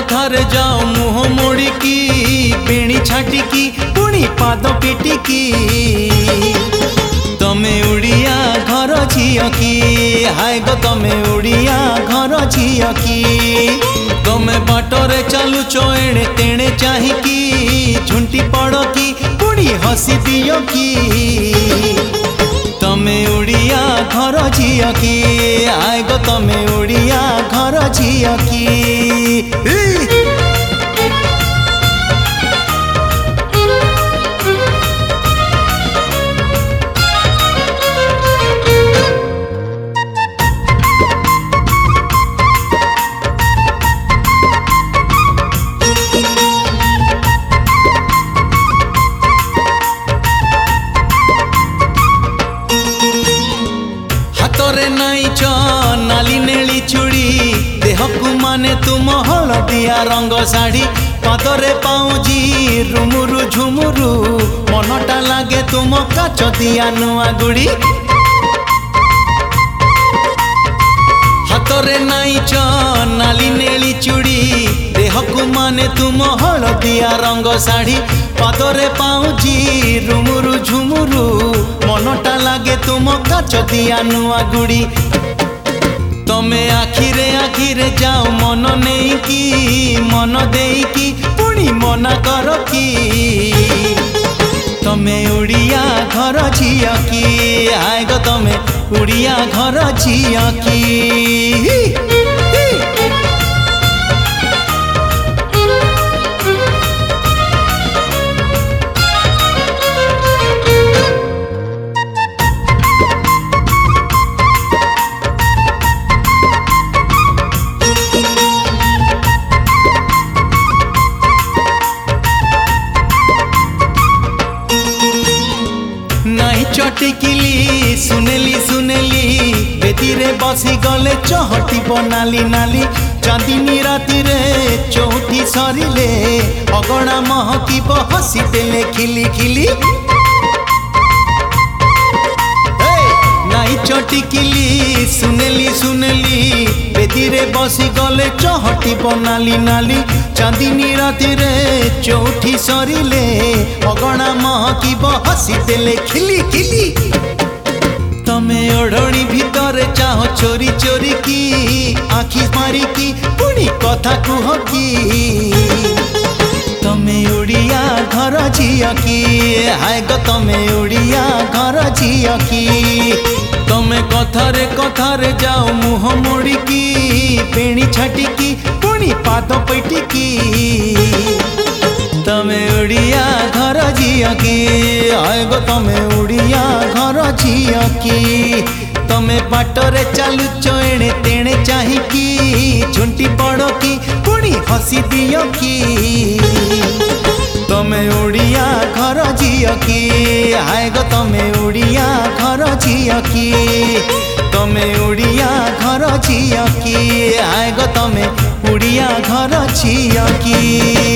कथारे जाओ मुह मोड़िकी बेणी छाटिकी पुणी पाद पिटिकी तमे उड़िया घर झियो की हाय गो तमे उड़िया घर झियो की तमे बाटरे चलुच एणे तेणे चाहिकी झुंटी पड़ की पुणी हसी दियो की तमे उड़िया घर झियो की हाय गो तमे उड़िया घर झियो की हाथरे नाइच नाली नेली चूड़ी देहकु माने तुम हलदिया रंग साड़ी पादरे पाउजी रुमुरु झुमुरु मनटा लागे तुम काच दिया नुआ गुड़ी हाथरे नाइच नाली नेली चूड़ी देहकु माने तुम हलदिया रंग साड़ी पादरे पाउजी रुमुरु झुमुरु मनटा लागे तुम काच दिया नुआ गुड़ी तमे आखिरे जाओ मन नहीं की मन देकी पुणी मना कर की तमे उड़िया घर झियो की हाय गो तमे उड़िया घर झियो की चटिकिली सुनेली बेदीरे बसी गले चहटी नाली नाली चांदनी राति रे चौठी सरिले अगणा महकिब हसी देले खिली खिली नाई चटिकिली सुनेली बेदीरे बसी गले चहटी नाली नाली चांदनी राति रे चौठी सरिले अगणा महकिब हसी देले खिली खिली तमे ओढ़णी भितर चाह चोरी चोरी की आखि मारिकी पुणी कथा कुह की तमे उड़िया घर झियो की हाय गो तमे उड़िया घर झियो की तमे कथारे जाओ मुह मोड़िकी बेणी छाटिकी पुणी पाद पैटिकी तमे उड़िया घर झियो की हाय गो तमे उड़िया घर झियो की तमे बाटरे चलुच एणे तेणे चाहिकी झुंटी पड़ की पुणी हसी दियो की तमे उड़िया घर झियो की हाय गो तमे उड़िया घर झियो की तमे उड़िया घर झियो की हाय गो तमे उड़िया घर झियो की।